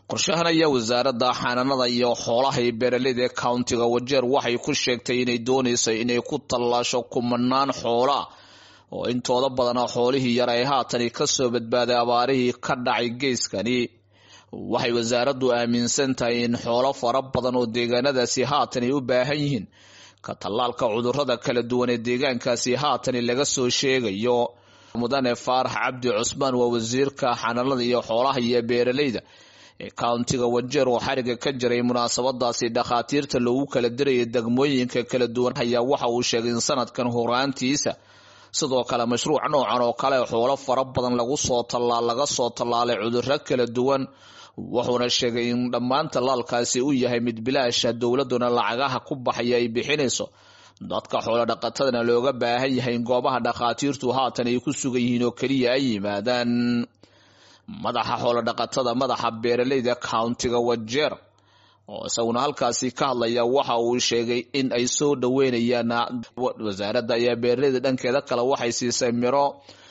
qorshahan ayaa wasaaradda xanaanada iyo xoolaha ee beeraleyda countiga Wajeer waxay ku sheegtay inay doonayso inay ku tallaasho kumanaan xoolo oo intooda badan xoolihii yar ay haatan ka soo badbaaday abaarihii ka dhacay geeskani. waxay wasaaraddu aaminsan tahay in xoolo fara badan oo deegaanadaasi haatan ay u baahan yihiin ka tallaalka cudurrada kala duwan ee deegaankaasi haatan laga soo sheegayo. mudane Faarax Cabdi Cusmaan waa wasiirka xanaanada iyo xoolaha iyo beeraleyda ee countiga Wajeer oo xariga ka jiray munaasabadaasi dhakhaatiirta lagu kala diray degmooyinka kala duwan ayaa waxa uu sheegay in sanadkan horaantiisa sidoo kale mashruuc noocan oo kale xoolo fara badan laga soo tallaalay cudurro kala duwan. wuxuuna sheegay in dhammaan tallaalkaasi uu yahay mid bilaash ah, dowladuna lacagaha ku baxaya ay bixinayso. dadka xoolo dhaqatadana looga baahan yahay in goobaha dhakhaatiirtu haatan ay ku sugan yihiin oo kaliya ay yimaadaan. madaxa xoolo dhaqatada madaxa beeraleyda countiga Wajeer oo isaguna halkaasi ka hadlaya waxa uu sheegay in ay soo dhaweynayaan wasaaradda ayaa beeraleyda dhankeeda kale waxay siisay miro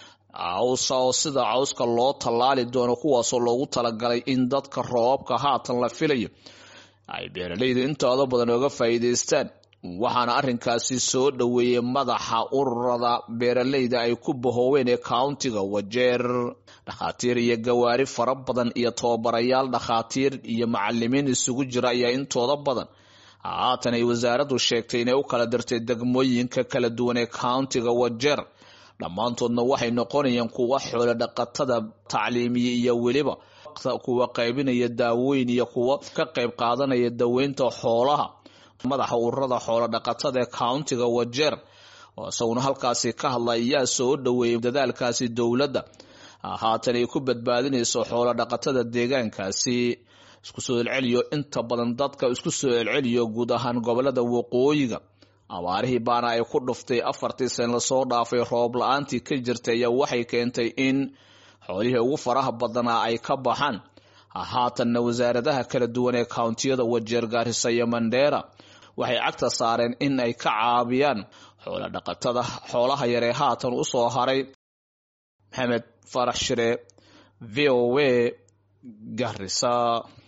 sida cawska loo tallaali doono kuwaasoo loogu talagalay in dadka roobka haatan la filayo ay beeraleydu intooda badan uga faa'iidaystaan. waxaana arrinkaasi soo dhaweeyay madaxa ururada beeraleyda ay ku bahooween ee countiga Wajeer. dhakhaatiir iyo gawaari fara badan iyo tababarayaal dhakhaatiir iyo macallimiin isugu jira ayaa intooda badan haatan ay wasaaraddu sheegtay inay u kala dirtay degmooyinka kala duwan ee countiga Wajeer. dhammaantoodna waxay noqonayaan kuwa xoolo dhaqatada tacliimiye iyo weliba kuwa qaybinaya daawooyin iyo kuwa ka qayb qaadanaya daweynta xoolaha. madaxa ururada xoolo dhaqatada ee countiga Wajeer oo isaguna halkaasi ka hadlay ayaa soo dhaweeyay dadaalkaasi dowladda haatan ay ku badbaadinayso xoolo dhaqatada deegaankaasi. isku soo celceliyo inta badan dadka isku soo celceliyo guud ahaan gobolada waqooyiga abaarihii baana ay ku dhuftay 4 sano soo dhaafay roob la'aantii ka jirtay ayaa waxay keentay in xoolihii ugu faraha badanaa ay ka baxaan. haatanna wasaaradaha kala duwan ee countiyada Wajeer, Garissa iyo Mandera waxay cagta saareen in ay ka caabiyaan xoolo dhaqatada xoolaha yar ee haatan u soo haray. Maxamed Farax Shire, VOA, Garissa.